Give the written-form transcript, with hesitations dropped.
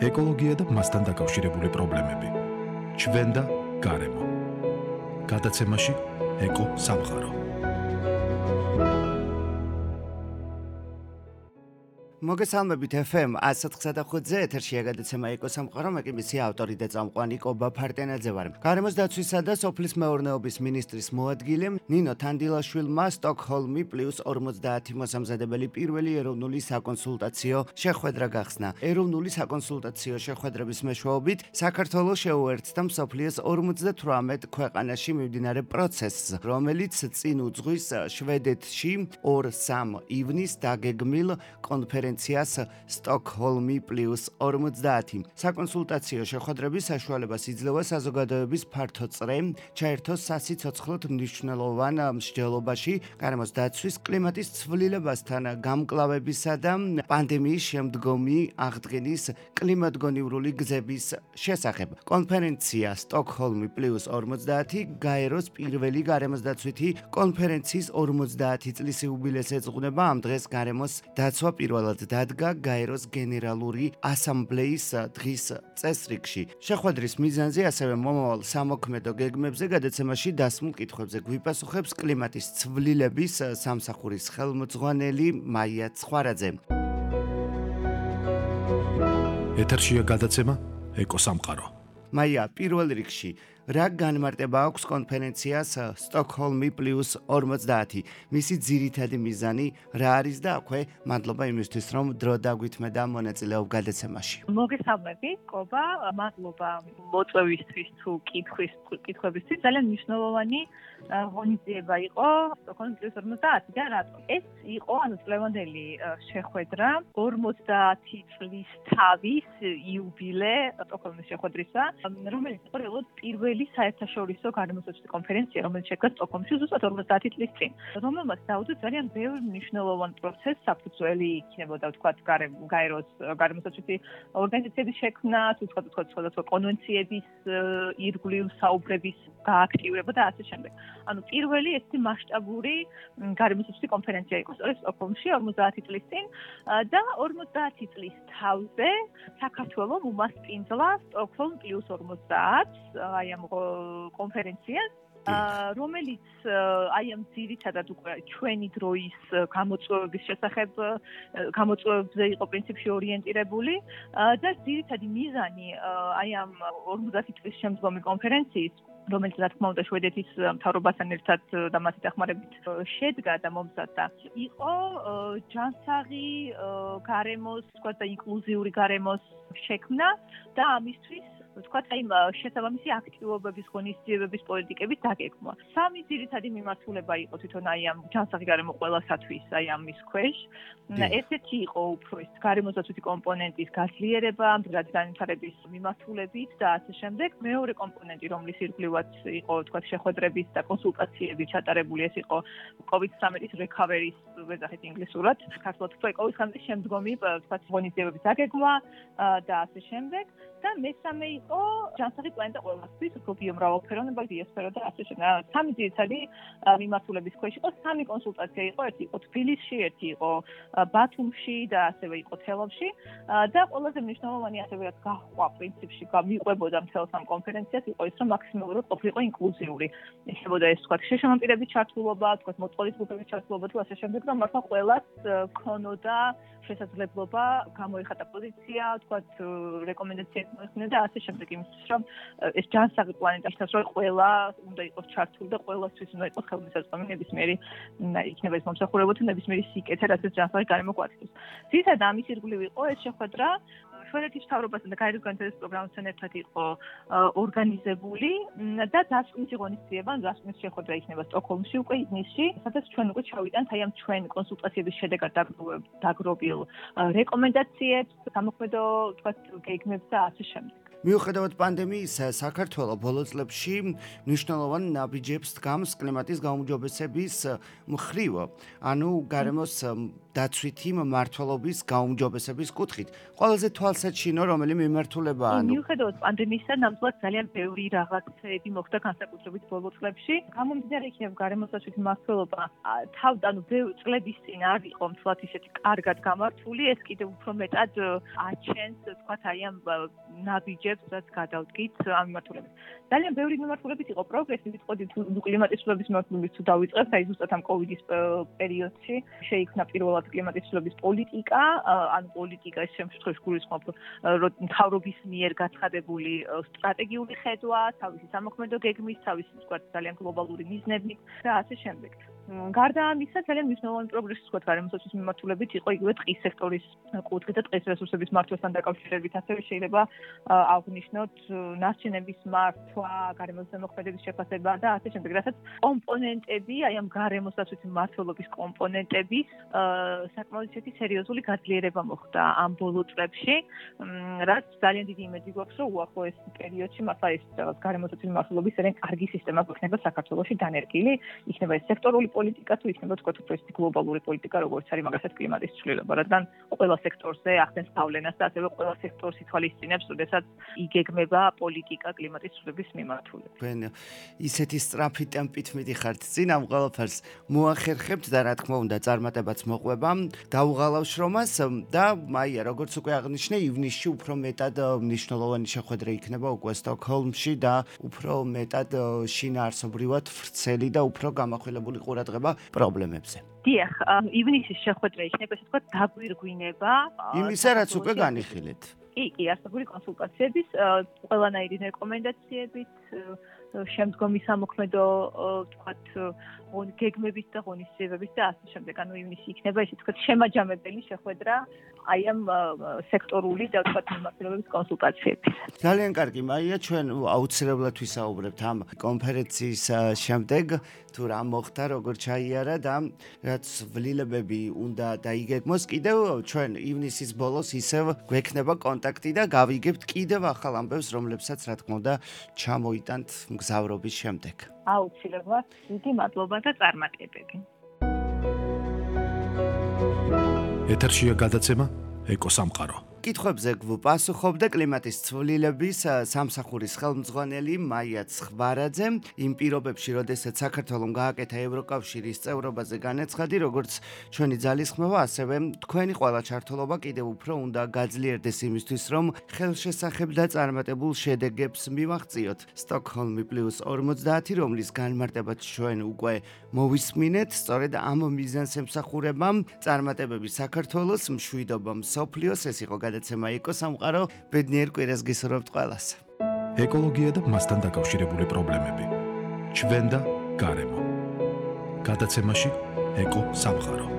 ეკოლოგია და მასთან დაკავშირებული პრობლემები. ჩვენ და გარემო. გადაცემაში ეკო სამყარო. მოგესალმებით FM 104.5-ზე ეთერშია გადაცემა ეკო სამყარო, მე კი მისი ავტორი და წამყვანი კობა ფარტენაძე ვარ. გარემოს დაცვისა და სოფლის მეურნეობის მინისტრის მოადგილე ნინო თანდილაშვილმა სტოკჰოლმი +50 მოსამზადებელი პირველი ეროვნული საკონსულტაციო შეხვედრა გახსნა. ეროვნული საკონსულტაციო შეხვედრების მეშვეობით საქართველოს შეუერთდა მსოფლიოს 58 ქვეყანაში მიმდინარე პროცესს, რომელიც წინ უძღვის შვედეთში 2-3 ივნისს დაგეგმილ კონფერენციას სტოკჰოლმი +50. საკონსულტაციო შეხვედრების საშუალებას იძლევა საზოგადოების ფართო წრე ჩაერთოს სასიცოცხლოდ მნიშვნელოვან მსჯელობაში გარემოს დაცვის, კლიმატის ცვლილებასთან გამკლავებისა და პანდემიის შემდგომი აღდგენის კლიმატგონივრული გზების შესახებ. კონფერენცია სტოკჰოლმი +50 გაეროს პირველი გარემოს დაცვითი კონფერენციის 50 წლის იუბილეს ეძღვნება. ამ დღეს გარემოს დაცვა პირველად დადგა გაეროს გენერალური ასამბლეის დღის წესრიგში. შეხვედრის მიზანზე, ასევე მომავალ სამოქმედო გეგმებზე გადაცემაში დასმულ კითხვებზე გვიპასუხებს კლიმატის ცვლილების სამსახურის ხელმძღვანელი მაია ცხვარაძე. ეთერშია გადაცემა ეკო სამყარო. მაია, პირველ რიგში, რა განმარტება აქვს კონფერენციას სტოკჰოლმი +50? მისი ძირითადი მიზანი რა არის და აქვე მადლობა იმისთვის, რომ დრო დაგვითმე და მონაწილეობ გადაცემაში. მოგესალმებით, კობა, მადლობა მოწვევისთვის თუ კითხვებისთვის. ძალიან მნიშვნელოვანი ღონისძიება იყო სტოკჰოლმი +50 და რატომ? ეს იყო წლევანდელი შეხვედრა 50 წლის თავის იუბილე სტოკჰოლმის შეხვედრისა, რომელიც იყო რეალურად პირველი საერთაშორისო გარემოს დაცვის კონფერენცია, რომელიც შედგა სტოკჰოლმში ზუსტად 50 წლის წინ, რომელმაც დაუდო ძალიან ბევრ მნიშვნელოვან პროცესს, საფუძველი იქნებოდა ვთქვათ გაეროს გარემოს დაცვის ორგანიზაციების შექმნა, სხვადასხვა კონვენციების ირგვლივ საუბრების გააქტიურება და ასე შემდეგ. ანუ პირველი ესეთი მასშტაბური გარემოს დაცვის კონფერენცია იყო სწორედ სტოკჰოლმში 50 წლის წინ და 50 წლის თავზე საქართველოს უმასპინძლა სტოკჰოლმ +50 აი ამ კონფერენციას, რომელიც აი ამ ძირითადად უკვე ჩვენი დროის გამოწვევების შესახებ გამოწვევებზე იყო პრინციპში ორიენტირებული და ძირითადი მიზანი აი ამ 50 წლის შემდგომი კონფერენციის, რომელიც რა თქმა უნდა შვედეთის მთავრობასთან ერთად და მათი დახმარებით შედგა და მომზადდა, იყო ჯანსაღი გარემოს, თქვათ და ინკლუზიური გარემოს შექმნა და ამისთვის ვთქვათ, აი შესაბამისი აქტივობების, ღონისძიებების პოლიტიკების დაგეგმვა. სამი ძირითადი მიმართულება იყო თვითონ აი ამ ჯანსაღი გარემო ყველასათვის, აი ამის ქვეშ. ესეთი იყო უფრო ის გარემოს დაცვითი კომპონენტის გაძლიერება, მდგრადი განვითარების მიმართულებით და ასე შემდეგ. მეორე კომპონენტი, რომლის ირგვლივაც იყო ვთქვათ შეხვედრების და კონსულტაციები ჩატარებული, ეს იყო COVID-19-ის recovery-ის ვეძახით ინგლისურად, ქართულად COVID-19-ის შემდგომი ვთქვათ ღონისძიებების დაგეგმვა და ასე შემდეგ. და მესამე იყო ჯანსაღი პლანეტა ყველასთვის, უფრო ბიომრავალფეროვნება, ბიოსფერო და ასე შემდეგ. სამი ძირითადი მიმართულების ქვეშ იყო, სამი კონსულტაცია იყო, ერთი იყო თბილისში, ერთი იყო ბათუმში და ასევე იყო თელავში და ყველაზე მნიშვნელოვანი ასევე რაც გაჰყვა პრინციპში, მიყვებოდა მთელს ამ კონფერენციას, იყო ის, რომ მაქსიმალურად ყოფილიყო ინკლუზიური. იქნებოდა ეს თქვათ შეშემატირების ჩართულობა, თქვათ მოწყობის გრუპების ჩართულობა თუ ასე შემდეგ, რომ მართლა ყველას ქონოდა შესაძლებლობა გამოიხატა პოზიცია, თქვათ რეკომენდაციები მოეხდინა და ასე შემდეგ იმისთვის, რომ ეს ჯანსაღი პლანეტა ისე რომ ყველა უნდა იყოს ჩართული და ყველასთვის უნდა იყოს ხელმისაწვდომი ნებისმიერი იქნება ეს მომსახურება თუ ნებისმიერი სიკეთე, რაც ეს ჯანსაღი გარემო გვაქვს. ძირითადად ამის ირგვლივ იყო ეს შეხვედრა, შვედეთის მთავრობასთან და გაეროს განვითარების პროგრამასთან ერთად იყო ორგანიზებული და დასკვნითი ღონისძიება, დასკვნითი შეხვედრა იქნება სტოკჰოლმში უკვე ივნისში, სადაც ჩვენ უკვე ჩავიტანთ აი ამ ჩვენ კონსულტაციების შედეგად დაგროვილ რეკომენდაციებს, სამოქმედო თქვათ გეგმებს და ასე შემდეგ. მიუხედავად პანდემიის, საქართველოს ბოლო წლებში მნიშვნელოვან ნაბიჯებს დგამს კლიმატის გაუმჯობესების მხრივ. ანუ გარემოს დაცვითი მმართველობის გაუმჯობესების კუთხით. ყველაზე თვალსაჩინო რომელი მიმართულებაა? მიუხედავად პანდემიისა, ნამდვილად ძალიან ბევრი რაღაცები მოხდა განსაკუთრებით ბოლო წლებში. გამომდინარე იქნება გარემოსდაცვითი მმართველობა წლების წინ არ იყო მთლად ისეთი კარგად გამართული, ეს კიდევ უფრო მეტად აჩენს, თქვათ, აი ამ ნაბიჯებს, რაც გადავდგით ამ მიმართულებით. ძალიან ბევრი მიმართულებით იყო პროგრესი, ვიტყოდით კლიმატის ცვლილების მიმართულებით თუ დავიწყებთ, აი ზუსტად ამ კოვიდის პერიოდში შეიქმნა პირველად კლიმატის ცვლილების პოლიტიკა, ან პოლიტიკა ეს შემთხვევაში გულისხმობ მთავრობის მიერ გაცხადებული სტრატეგიული ხედვა, თავისი სამოქმედო გეგმის, თავისი თქვათ ძალიან გლობალური მიზნებით და ასე შემდეგ. გარდა ამისა, ძალიან მნიშვნელოვანი პროგრესი თქვათ გარემოსდაცვის მიმართულებით იყო იგივე ტყის სექტორის კუთხით და ტყის რესურსების მართვასთან დაკავშირებით, ასევე შეიძლება აღვნიშნოთ ნარჩენების მართვა, გარემოსდაცვის მოქმედების შეფასება და ასე შემდეგ, რასაც კომპონენტები, აი ამ გარემოსდაცვითი მმართველობის კომპონენტების საკმაოდ ისეთი სერიოზული გაძლიერება მოხდა ამ ბოლო წლებში, რაც ძალიან დიდი იმედი გვაქვს, რომ უახლოეს პერიოდში მართლა ეს გარემოსდაცვითი მმართველობის ძალიან კარგი სისტემა გვექნება საქართველოში დანერგილი, იქნება ეს სექტორული პოლიტიკა თუ იქნება თქვათ უფრო ისეთი გლობალური პოლიტიკა, როგორც არის მაგასაც კლიმატის ცვლილება, რადგან ყველა სექტორზე ახდენს გავლენას და ასევე ყველა სექტორს ითვალისწინებს, როდესაც იგეგმება პოლიტიკა კლიმატის ცვლილების მიმართულებით. თქვენ ისეთი სწრაფი ტემპით მიდიხართ წინ ამ ყველაფერს მოახერხებთ და რა თქმა უნდა წარმატებაც მოყვება. დაუღალავ შრომას და მაია, როგორც უკვე აღნიშნე, ივნისში უფრო მეტად მნიშვნელოვანი შეხვედრა იქნება უკვე სტოკჰოლმში და უფრო მეტად შინაარსობრივად ვრცელი და უფრო გამახვილებული ყურადღება პრობლემებზე. დიახ, ივნისის შეხვედრა იქნება, ესე ვთქვათ, დაგვირგვინება იმისა, რაც უკვე განიხილეთ. კი, არსებული კონსულტაციების, ყველანაირი რეკომენდაციებით, შემდგომი სამოქმედო, თქვათ, გეგმებით და ღონისძიებებით და ასე შემდეგ. ანუ ივნისი იქნება, ესე ვთქვათ, შემაჯამებელი შეხვედრა აი ამ სექტორული და თქვათ მიმართულებების კონსულტაციების. ძალიან კარგი, მაია, ჩვენ აუცილებლად ვისაუბრებთ ამ კონფერენციის შემდეგ, თუ რა მოხდა, როგორ ჩაიარა და რაც ვლინებები უნდა დაიგეგმოს. კიდევ ჩვენ ივნისის ბოლოს ისევ გვექნება კონტაქტი და გავიგებთ კიდევ ახალ ამბებს, რომლებსაც რა თქმა უნდა ჩამოიტანთ მგზავრობის შემდეგ. აუცილებლად, დიდი მადლობა და წარმატებები. ეთერშია გადაცემა ეკოსამყარო. კითხვებზე გვპასუხობდა კლიმატის ცვლილების სამსახურის ხელმძღვანელი მაია ცხვარაძე. იმ პირობებში, როდესაც საქართველომ გააკეთა ევროკავშირის წევრობაზე განაცხადი, როგორც ჩვენი ძალისხმევა, ასევე თქვენი ყველა ჩართულობა კიდევ უფრო უნდა გაძლიერდეს იმისთვის, რომ ხელშესახებ და წარმატებულ შედეგებს მივაღწიოთ. სტოკჰოლმი +50, რომლის განმარტებაც ჩვენ უკვე მოვისმინეთ, სწორედ ამ მიზანს ემსახურება წარმატებები საქართველოს, მშვიდობა მსოფლიოს. ეს იყო გადაცემა ეკოსამყარო. ბედნიერ კვირას გისურვებთ ყველას. ეკოლოგია და მასთან დაკავშირებული პრობლემები. ჩვენ და გარემო. გადაცემაში ეკოსამყარო.